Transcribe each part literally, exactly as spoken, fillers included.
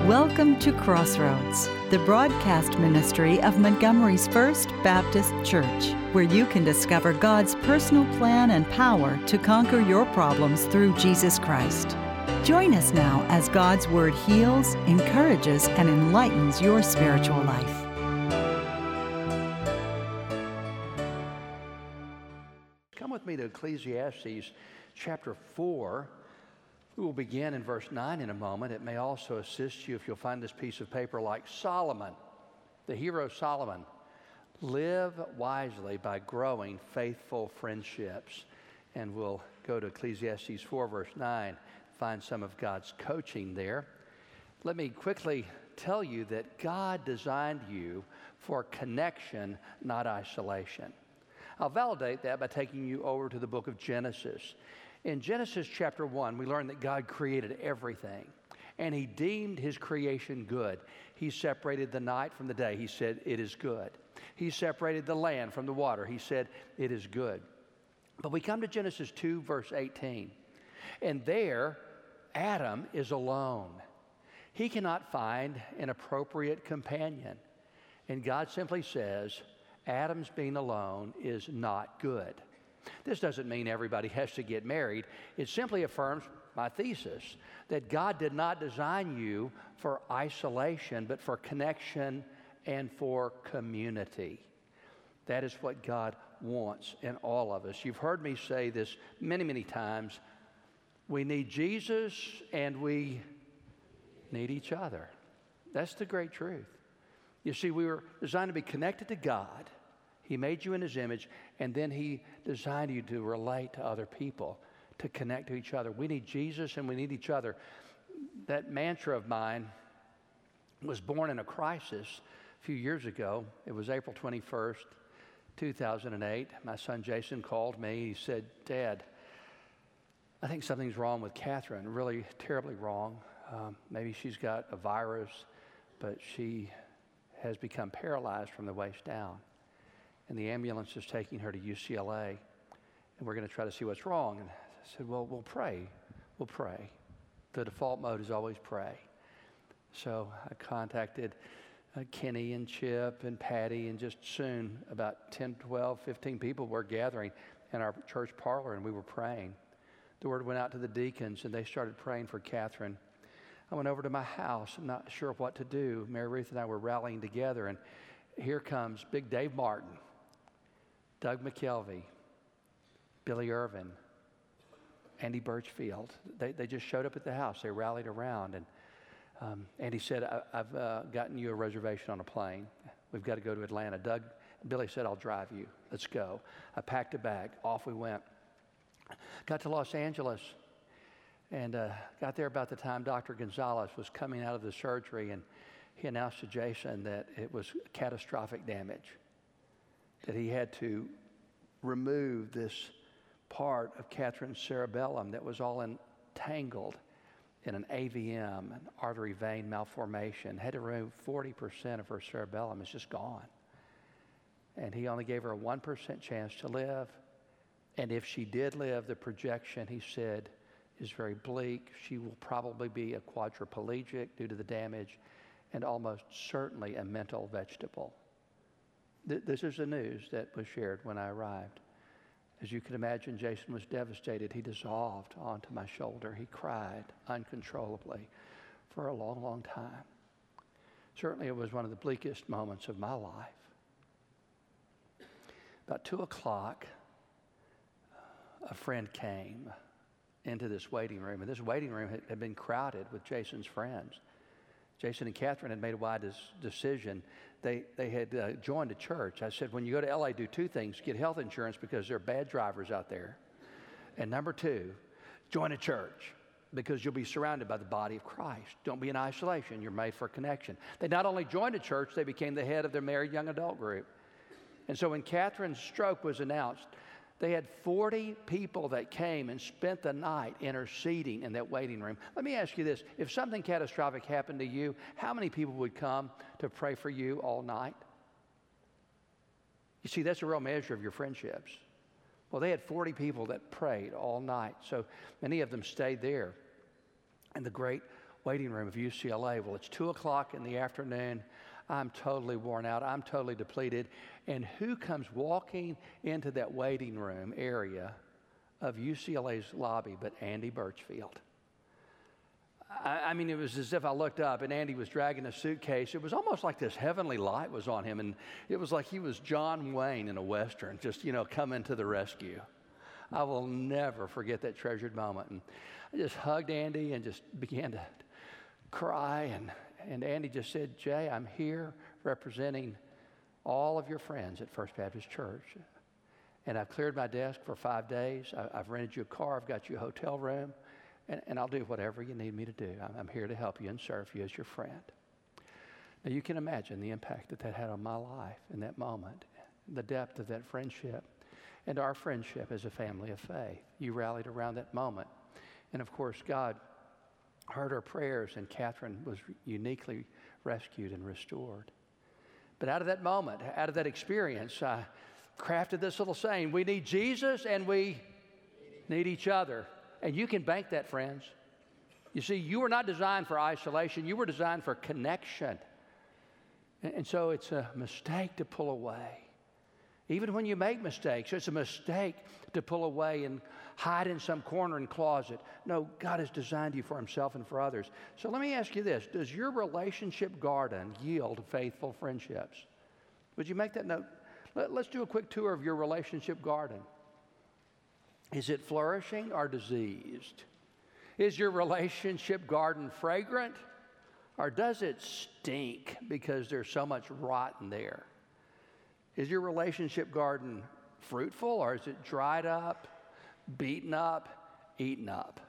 Welcome to Crossroads, the broadcast ministry of Montgomery's First Baptist Church, where you can discover God's personal plan and power to conquer your problems through Jesus Christ. Join us now as God's Word heals, encourages, and enlightens your spiritual life. Come with me to Ecclesiastes chapter four. We will begin in verse nine in a moment. It may also assist you if you'll find this piece of paper like Solomon, the hero Solomon. Live wisely by growing faithful friendships. And we'll go to Ecclesiastes four, verse nine, find some of God's coaching there. Let me quickly tell you that God designed you for connection, not isolation. I'll validate that by taking you over to the book of Genesis. In Genesis chapter one, we learn that God created everything, and he deemed his creation good. He separated the night from the day. He said, it is good. He separated the land from the water. He said, it is good. But we come to Genesis two, verse eighteen, and there, Adam is alone. He cannot find an appropriate companion. And God simply says, Adam's being alone is not good. This doesn't mean everybody has to get married. It simply affirms my thesis that God did not design you for isolation, but for connection and for community. That is what God wants in all of us. You've heard me say this many, many times. We need Jesus and we need each other. That's the great truth. You see, we were designed to be connected to God. He made you in his image, and then he designed you to relate to other people, to connect to each other. We need Jesus and we need each other. That mantra of mine was born in a crisis a few years ago. It was April twenty-first, two thousand eight. My son Jason called me. He said, Dad, I think something's wrong with Catherine, really terribly wrong. Um, maybe she's got a virus, but she has become paralyzed from the waist down. And the ambulance is taking her to U C L A, and we're going to try to see what's wrong. And I said, well, we'll pray. We'll pray. The default mode is always pray. So I contacted uh, Kenny and Chip and Patty, and just soon about ten, twelve, fifteen people were gathering in our church parlor, and we were praying. The word went out to the deacons, and they started praying for Catherine. I went over to my house. I'm not sure what to do. Mary Ruth and I were rallying together, and here comes Big Dave Martin, Doug McKelvey, Billy Irvin, Andy Birchfield. They, they just showed up at the house. They rallied around. And um, Andy said, I, I've uh, gotten you a reservation on a plane. We've got to go to Atlanta. Doug, Billy said, I'll drive you. Let's go. I packed a bag. Off we went. Got to Los Angeles and uh, got there about the time Doctor Gonzalez was coming out of the surgery. And he announced to Jason that it was catastrophic damage, that he had to remove this part of Catherine's cerebellum that was all entangled in an A V M, an artery vein malformation. Had to remove forty percent of her cerebellum. It's just gone. And he only gave her a one percent chance to live. And if she did live, the projection, he said, is very bleak. She will probably be a quadriplegic due to the damage, and almost certainly a mental vegetable. Th- this is the news that was shared when I arrived. As you can imagine, Jason was devastated. He dissolved onto my shoulder. He cried uncontrollably for a long, long time. Certainly it was one of the bleakest moments of my life. About two o'clock, a friend came into this waiting room, and this waiting room had, had been crowded with Jason's friends. Jason and Catherine had made a wise decision. They, they had uh, joined a church. I said, when you go to L A, do two things. Get health insurance because there are bad drivers out there. And number two, join a church because you'll be surrounded by the body of Christ. Don't be in isolation. You're made for connection. They not only joined a church, they became the head of their married young adult group. And so when Catherine's stroke was announced, they had forty people that came and spent the night interceding in that waiting room. Let me ask you this. If something catastrophic happened to you, how many people would come to pray for you all night? You see, that's a real measure of your friendships. Well, they had forty people that prayed all night. So many of them stayed there. And the great waiting room of U C L A. Well, it's two o'clock in the afternoon. I'm totally worn out. I'm totally depleted. And who comes walking into that waiting room area of U C L A's lobby but Andy Birchfield? I, I mean, it was as if I looked up and Andy was dragging a suitcase. It was almost like this heavenly light was on him, and it was like he was John Wayne in a Western, just, you know, coming to the rescue. I will never forget that treasured moment. And I just hugged Andy and just began to cry, and, and Andy just said, Jay, I'm here representing all of your friends at First Baptist Church. And I've cleared my desk for five days. I, I've rented you a car. I've got you a hotel room. And, and I'll do whatever you need me to do. I'm, I'm here to help you and serve you as your friend. Now, you can imagine the impact that that had on my life in that moment, the depth of that friendship, and our friendship as a family of faith. You rallied around that moment. And, of course, God heard our prayers, and Catherine was uniquely rescued and restored. But out of that moment, out of that experience, I crafted this little saying: we need Jesus and we need each other. And you can bank that, friends. You see, you were not designed for isolation. You were designed for connection. And, and so it's a mistake to pull away. Even when you make mistakes, it's a mistake to pull away and hide in some corner and closet. No, God has designed you for himself and for others. So let me ask you this. Does your relationship garden yield faithful friendships? Would you make that note? Let, let's do a quick tour of your relationship garden. Is it flourishing or diseased? Is your relationship garden fragrant, or does it stink because there's so much rotten there? Is your relationship garden fruitful, or is it dried up, beaten up, eaten up?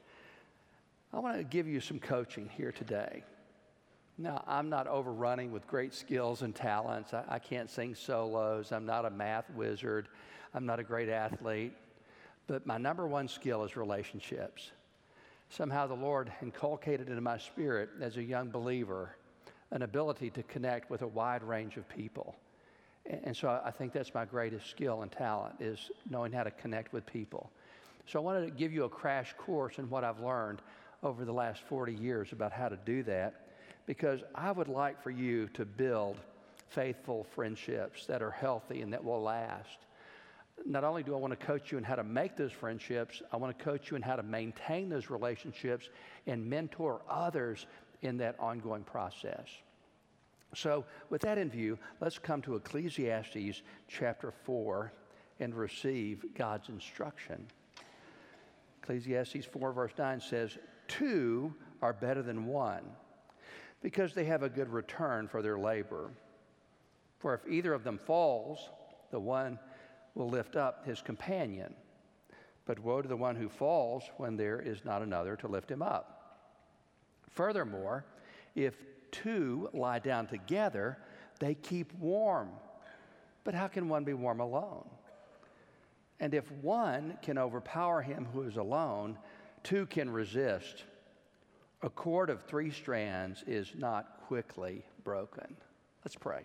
I want to give you some coaching here today. Now, I'm not overrunning with great skills and talents. I, I can't sing solos. I'm not a math wizard. I'm not a great athlete. But my number one skill is relationships. Somehow the Lord inculcated into my spirit as a young believer an ability to connect with a wide range of people. And so I think that's my greatest skill and talent, is knowing how to connect with people. So I wanted to give you a crash course in what I've learned over the last forty years about how to do that, because I would like for you to build faithful friendships that are healthy and that will last. Not only do I want to coach you in how to make those friendships, I want to coach you in how to maintain those relationships and mentor others in that ongoing process. So with that in view, let's come to Ecclesiastes chapter four and receive God's instruction. Ecclesiastes four verse nine says, two are better than one, because they have a good return for their labor. For if either of them falls, the one will lift up his companion. But woe to the one who falls when there is not another to lift him up. Furthermore, if two lie down together, they keep warm. But how can one be warm alone? And if one can overpower him who is alone, two can resist. A cord of three strands is not quickly broken. Let's pray.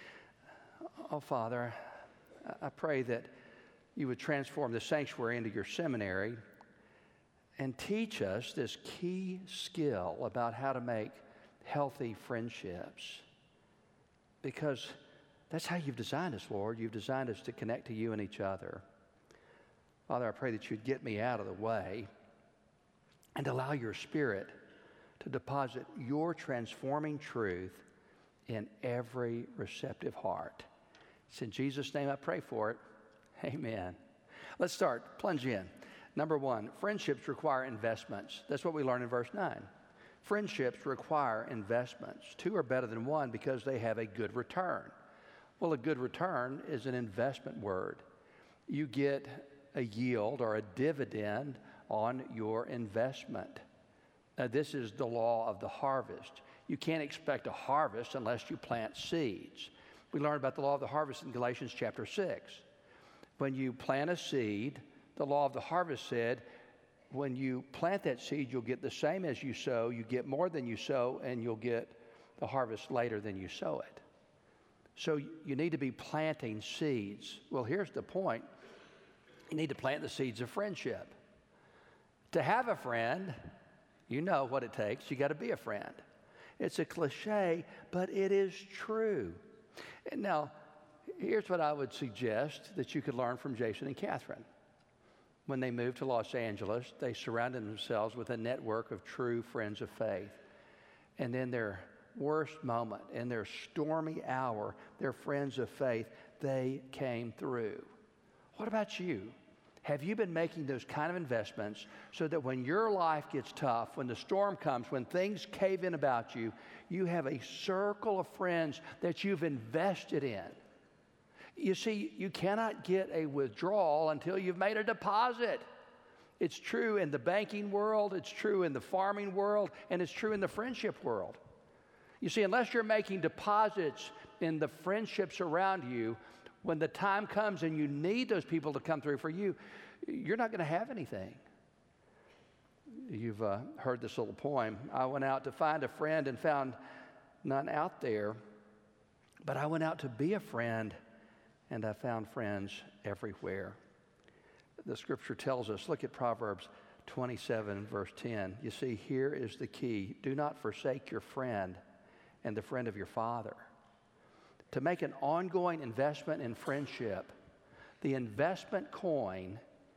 Oh, Father, I pray that you would transform the sanctuary into your seminary and teach us this key skill about how to make healthy friendships, because that's how you've designed us, Lord. You've designed us to connect to you and each other. Father, I pray that you'd get me out of the way and allow your Spirit to deposit your transforming truth in every receptive heart. It's in Jesus' name I pray for it. Amen. Let's start. Plunge in. Number one, friendships require investments. That's what we learn in verse nine. Friendships require investments. Two are better than one because they have a good return. Well, a good return is an investment word. You get a yield or a dividend on your investment. Now, this is the law of the harvest. You can't expect a harvest unless you plant seeds. We learn about the law of the harvest in Galatians chapter six. When you plant a seed, the law of the harvest said, when you plant that seed, you'll get the same as you sow, you get more than you sow, and you'll get the harvest later than you sow it. So you need to be planting seeds. Well, here's the point. You need to plant the seeds of friendship. To have a friend, You know what it takes. You got to be a friend. It's a cliche, but it is true. And now, here's what I would suggest that you could learn from Jason and Catherine. When they moved to Los Angeles, they surrounded themselves with a network of true friends of faith. And in their worst moment, in their stormy hour, their friends of faith, they came through. What about you? Have you been making those kind of investments so that when your life gets tough, when the storm comes, when things cave in about you, you have a circle of friends that you've invested in? You see, you cannot get a withdrawal until you've made a deposit. It's true in the banking world, it's true in the farming world, and it's true in the friendship world. You see, unless you're making deposits in the friendships around you, when the time comes and you need those people to come through for you, you're not going to have anything. You've uh, heard this little poem. I went out to find a friend and found none out there, but I went out to be a friend and I found friends everywhere. The scripture tells us, look at Proverbs twenty-seven, verse ten. You see, here is the key. Do not forsake your friend and the friend of your father. To make an ongoing investment in friendship, the investment coin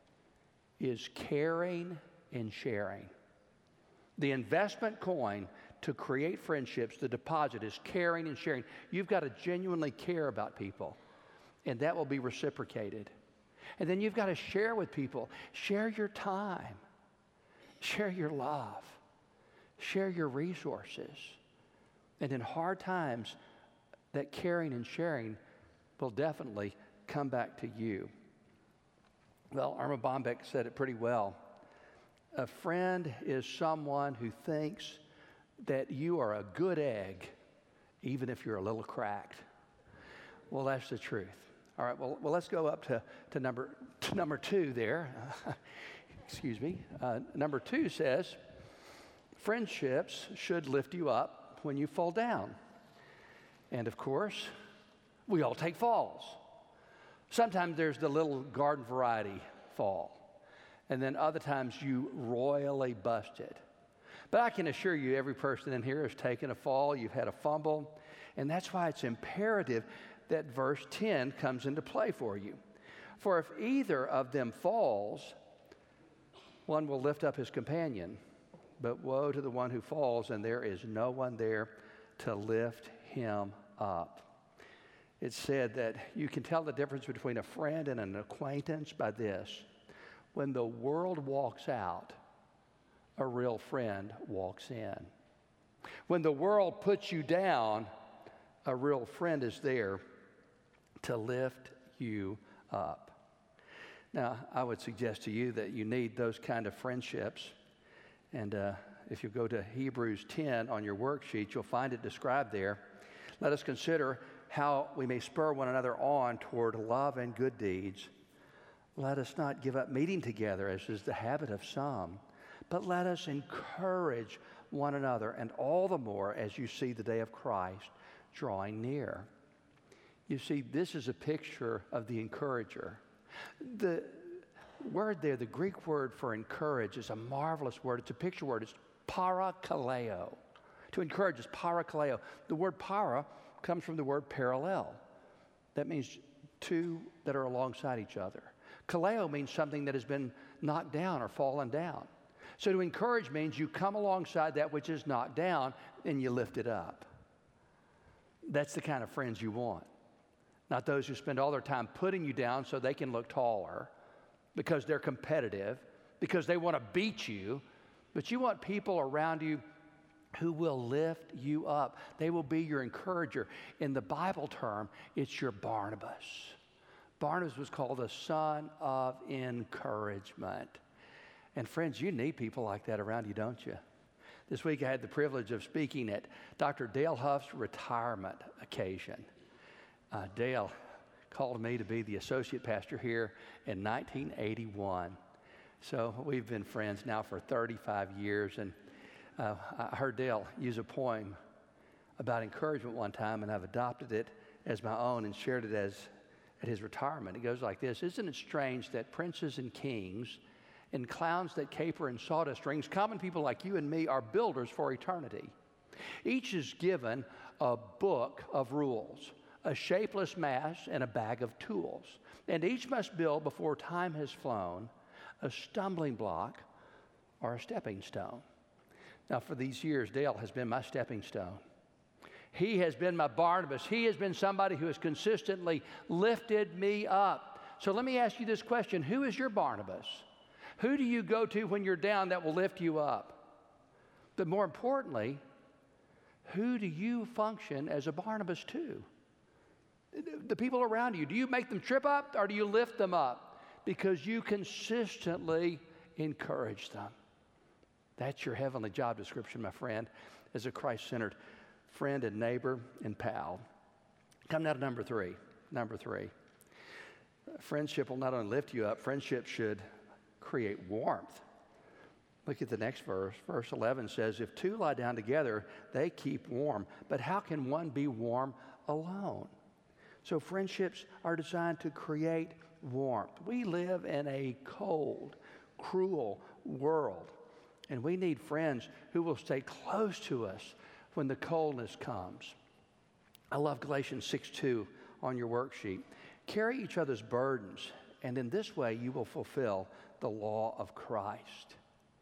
is caring and sharing. The investment coin to create friendships, the deposit is caring and sharing. You've got to genuinely care about people, and that will be reciprocated. And then you've got to share with people. Share your time. Share your love. Share your resources. And in hard times, that caring and sharing will definitely come back to you. Well, Irma Bombeck said it pretty well. A friend is someone who thinks that you are a good egg, even if you're a little cracked. Well, that's the truth. All right, well, well let's go up to, to, number, to number two there. Excuse me. Uh, number two says, friendships should lift you up when you fall down. And of course, we all take falls. Sometimes there's the little garden variety fall. And then other times you royally bust it. But I can assure you every person in here has taken a fall. You've had a fumble. And that's why it's imperative that verse ten comes into play for you. For if either of them falls, one will lift up his companion. But woe to the one who falls, and there is no one there to lift him up. It's said that you can tell the difference between a friend and an acquaintance by this. When the world walks out, a real friend walks in. When the world puts you down, a real friend is there to lift you up. Now, I would suggest to you that you need those kind of friendships. And uh, if you go to Hebrews ten on your worksheet, you'll find it described there. Let us consider how we may spur one another on toward love and good deeds. Let us not give up meeting together, as is the habit of some, but let us encourage one another, and all the more as you see the day of Christ drawing near. You see, this is a picture of the encourager. The word there, the Greek word for encourage, is a marvelous word. It's a picture word. It's parakaleo. To encourage is parakaleo. The word para comes from the word parallel. That means two that are alongside each other. Kaleo means something that has been knocked down or fallen down. So to encourage means you come alongside that which is knocked down and you lift it up. That's the kind of friends you want. Not those who spend all their time putting you down so they can look taller because they're competitive, because they want to beat you. But you want people around you who will lift you up. They will be your encourager. In the Bible term, it's your Barnabas. Barnabas was called the son of encouragement. And friends, you need people like that around you, don't you? This week I had the privilege of speaking at Doctor Dale Huff's retirement occasion. Uh, Dale called me to be the associate pastor here in nineteen eighty-one. So we've been friends now for thirty-five years. And uh, I heard Dale use a poem about encouragement one time, and I've adopted it as my own and shared it as at his retirement. It goes like this: isn't it strange that princes and kings and clowns that caper in sawdust rings, common people like you and me are builders for eternity. Each is given a book of rules, a shapeless mass, and a bag of tools. And each must build before time has flown a stumbling block or a stepping stone. Now, for these years, Dale has been my stepping stone. He has been my Barnabas. He has been somebody who has consistently lifted me up. So let me ask you this question. Who is your Barnabas? Who do you go to when you're down that will lift you up? But more importantly, who do you function as a Barnabas to? The people around you. Do you make them trip up or do you lift them up? Because you consistently encourage them. That's your heavenly job description, my friend, as a Christ-centered friend and neighbor and pal. Come now to number three. Number three. Friendship will not only lift you up, friendship should create warmth. Look at the next verse. Verse eleven says, if two lie down together, they keep warm. But how can one be warm alone? So friendships are designed to create warmth. We live in a cold, cruel world, and we need friends who will stay close to us when the coldness comes. I love Galatians six two on your worksheet. Carry each other's burdens, and in this way you will fulfill the law of Christ.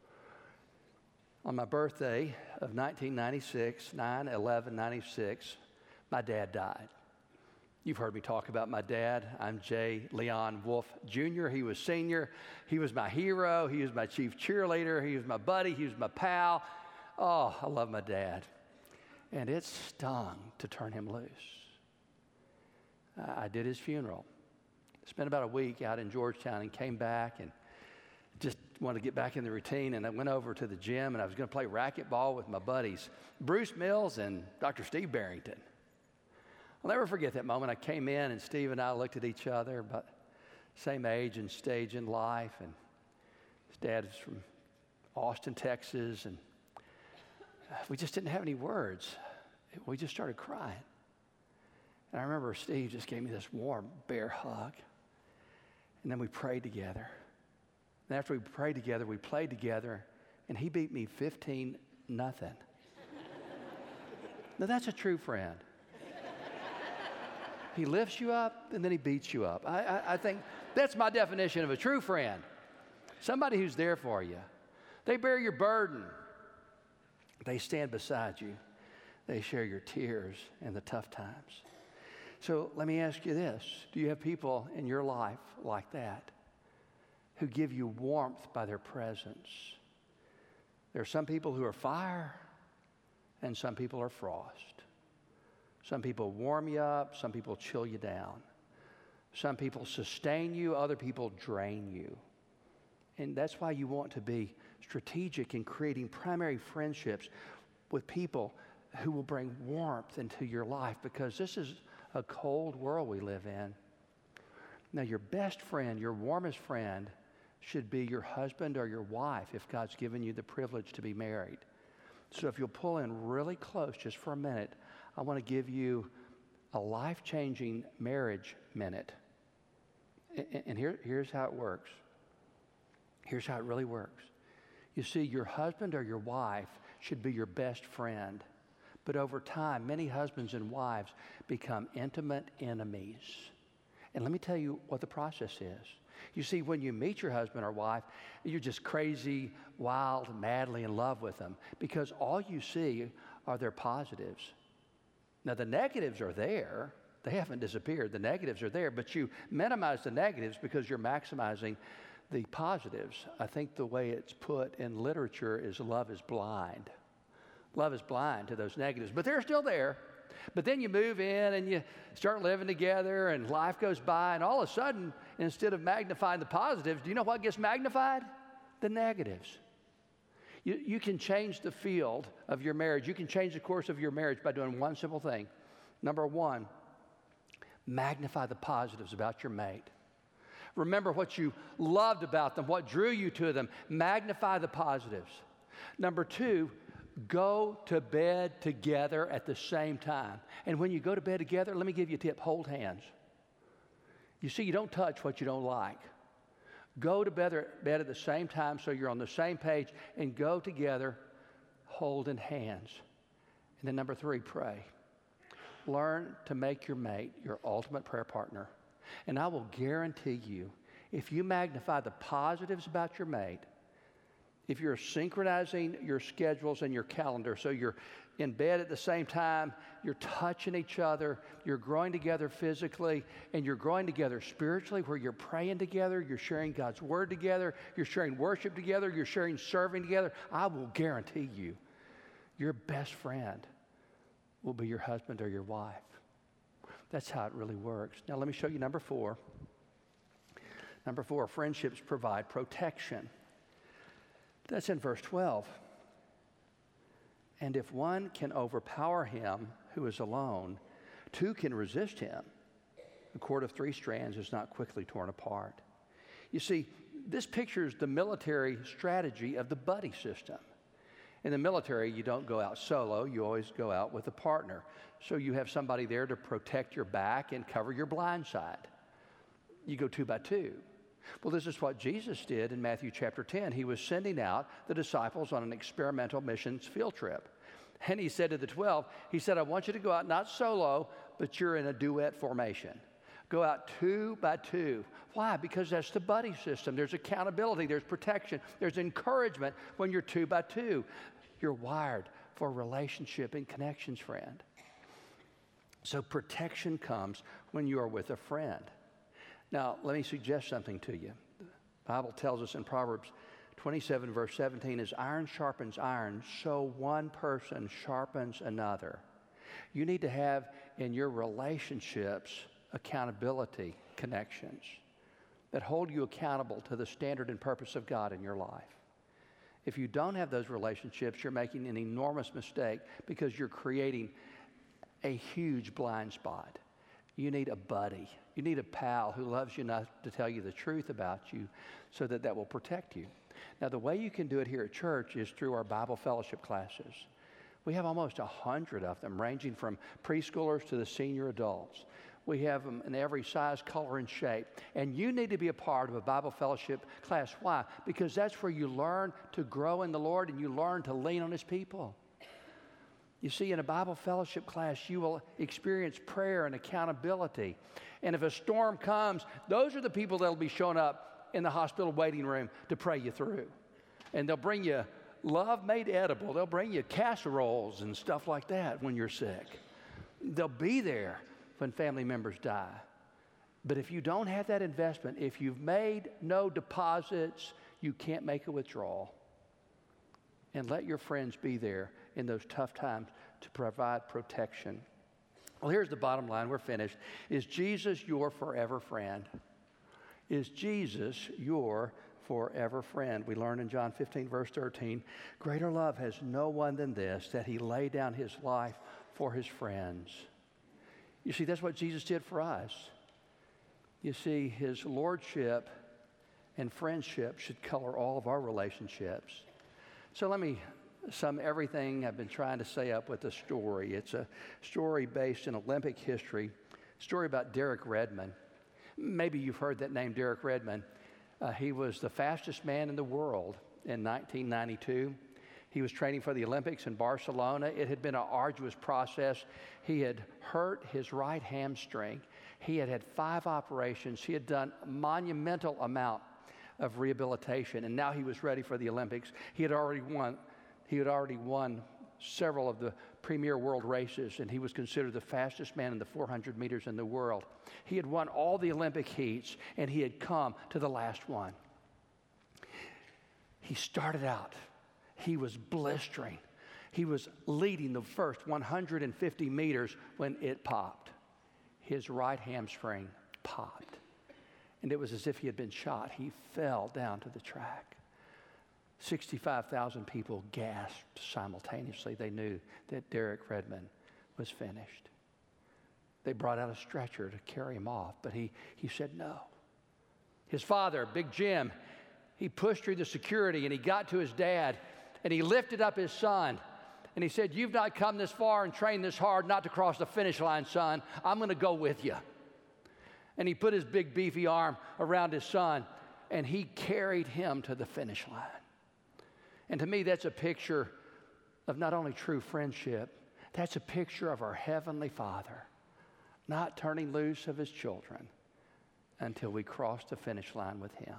On my birthday of nineteen ninety-six, nine eleven ninety-six, my dad died. You've heard me talk about my dad. I'm J. Leon Wolf Junior He was senior. He was my hero. He was my chief cheerleader. He was my buddy. He was my pal. Oh, I love my dad. And it stung to turn him loose. I did his funeral. Spent about a week out in Georgetown and came back and just wanted to get back in the routine. And I went over to the gym and I was going to play racquetball with my buddies, Bruce Mills and Doctor Steve Barrington. I'll never forget that moment. I came in and Steve and I looked at each other, but same age and stage in life. And his dad is from Austin, Texas. And we just didn't have any words. We just started crying. And I remember Steve just gave me this warm bear hug. And then we prayed together. And after we prayed together, we played together. And he beat me fifteen nothing. Now that's a true friend. He lifts you up, and then he beats you up. I, I, I think that's my definition of a true friend. Somebody who's there for you. They bear your burden. They stand beside you. They share your tears and the tough times. So let me ask you this. Do you have people in your life like that who give you warmth by their presence? There are some people who are fire, and some people are frost. Some people warm you up, some people chill you down. Some people sustain you, other people drain you. And that's why you want to be strategic in creating primary friendships with people who will bring warmth into your life, because this is a cold world we live in. Now, your best friend, your warmest friend, should be your husband or your wife if God's given you the privilege to be married. So if you'll pull in really close just for a minute, I want to give you a life-changing marriage minute. And here, here's how it works. Here's how it really works. You see, your husband or your wife should be your best friend. But over time, many husbands and wives become intimate enemies. And let me tell you what the process is. You see, when you meet your husband or wife, you're just crazy, wild, madly in love with them, because all you see are their positives. Now, the negatives are there. They haven't disappeared. The negatives are there, but you minimize the negatives because you're maximizing the positives. I think the way it's put in literature is love is blind. Love is blind to those negatives, but they're still there. But then you move in and you start living together and life goes by, and all of a sudden, instead of magnifying the positives, do you know what gets magnified? The negatives. You, you can change the field of your marriage. You can change the course of your marriage by doing one simple thing. Number one, magnify the positives about your mate. Remember what you loved about them, what drew you to them. Magnify the positives. Number two, go to bed together at the same time. And when you go to bed together, let me give you a tip. Hold hands. You see, you don't touch what you don't like. Go to bed, bed at the same time so you're on the same page, and go together holding hands. And then number three, pray. Learn to make your mate your ultimate prayer partner. And I will guarantee you, if you magnify the positives about your mate, if you're synchronizing your schedules and your calendar so you're in bed at the same time, you're touching each other, you're growing together physically, and you're growing together spiritually, where you're praying together, you're sharing God's word together, you're sharing worship together, you're sharing serving together, I will guarantee you, your best friend will be your husband or your wife. That's how it really works. Now let me show you number four. Number four, friendships provide protection. That's in verse twelve. And if one can overpower him who is alone, two can resist him. The cord of three strands is not quickly torn apart. You see, this pictures the military strategy of the buddy system. In the military, you don't go out solo, you always go out with a partner. So you have somebody there to protect your back and cover your blind side. You go two by two. Well, this is what Jesus did in Matthew chapter ten. He was sending out the disciples on an experimental missions field trip. And he said to the twelve, he said, I want you to go out not solo, but you're in a duet formation. Go out two by two. Why? Because that's the buddy system. There's accountability, there's protection, there's encouragement when you're two by two. You're wired for relationship and connections, friend. So protection comes when you are with a friend. Now, let me suggest something to you. The Bible tells us in Proverbs twenty-seven, verse seventeen, as iron sharpens iron, so one person sharpens another. You need to have in your relationships accountability connections that hold you accountable to the standard and purpose of God in your life. If you don't have those relationships, you're making an enormous mistake because you're creating a huge blind spot. You need a buddy. You need a pal who loves you enough to tell you the truth about you so that that will protect you. Now, the way you can do it here at church is through our Bible fellowship classes. We have almost a hundred of them, ranging from preschoolers to the senior adults. We have them in every size, color, and shape. And you need to be a part of a Bible fellowship class. Why? Because that's where you learn to grow in the Lord and you learn to lean on His people. You see, in a Bible fellowship class, you will experience prayer and accountability. And if a storm comes, those are the people that will be showing up in the hospital waiting room to pray you through. And they'll bring you love made edible. They'll bring you casseroles and stuff like that when you're sick. They'll be there when family members die. But if you don't have that investment, if you've made no deposits, you can't make a withdrawal. And let your friends be there in those tough times to provide protection. Well, here's the bottom line. We're finished. Is Jesus your forever friend? Is Jesus your forever friend? We learn in John fifteen, verse thirteen, greater love has no one than this, that He laid down His life for His friends. You see, that's what Jesus did for us. You see, His lordship and friendship should color all of our relationships. So let me sum everything I've been trying to say up with a story. It's a story based in Olympic history, a story about Derek Redmond. Maybe you've heard that name, Derek Redmond. Uh, he was the fastest man in the world in nineteen ninety-two. He was training for the Olympics in Barcelona. It had been an arduous process. He had hurt his right hamstring. He had had five operations. He had done a monumental amount of rehabilitation, and now he was ready for the Olympics. He had already won. He had already won several of the premier world races, and he was considered the fastest man in the four hundred meters in the world. He had won all the Olympic heats, and he had come to the last one. He started out. He was blistering. He was leading the first one hundred fifty meters when it popped. His right hamstring popped. And it was as if he had been shot. He fell down to the track. sixty-five thousand people gasped simultaneously. They knew that Derek Redmond was finished. They brought out a stretcher to carry him off, but he, he said no. His father, Big Jim, he pushed through the security and he got to his dad and he lifted up his son and he said, you've not come this far and trained this hard not to cross the finish line, son. I'm going to go with you. And he put his big beefy arm around his son and he carried him to the finish line. And to me, that's a picture of not only true friendship, that's a picture of our Heavenly Father not turning loose of his children until we cross the finish line with him.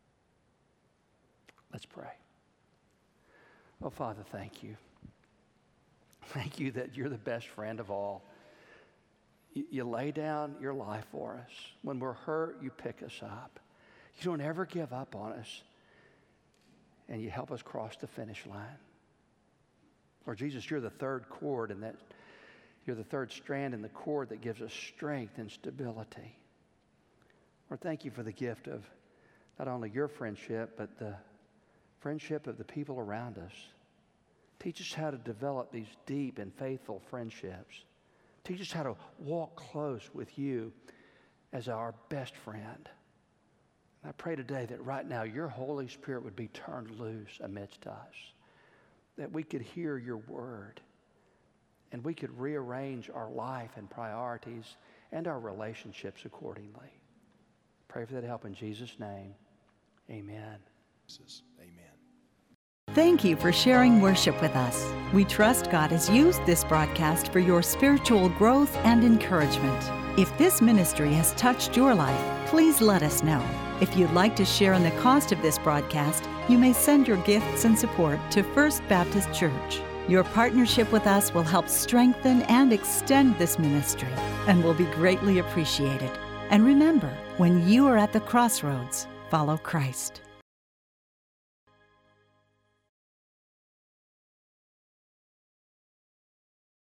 Let's pray. Oh, Father, thank you. Thank you that you're the best friend of all. You, you lay down your life for us. When we're hurt, you pick us up. You don't ever give up on us. And you help us cross the finish line. Lord Jesus, you're the third cord, and that you're the third strand in the cord that gives us strength and stability. Lord, thank you for the gift of not only your friendship, but the friendship of the people around us. Teach us how to develop these deep and faithful friendships. Teach us how to walk close with you as our best friend. And I pray today that right now your Holy Spirit would be turned loose amidst us, that we could hear your word, and we could rearrange our life and priorities and our relationships accordingly. Pray for that help in Jesus' name. Amen. Amen. Thank you for sharing worship with us. We trust God has used this broadcast for your spiritual growth and encouragement. If this ministry has touched your life, please let us know. If you'd like to share in the cost of this broadcast, you may send your gifts and support to First Baptist Church. Your partnership with us will help strengthen and extend this ministry and will be greatly appreciated. And remember, when you are at the crossroads, follow Christ.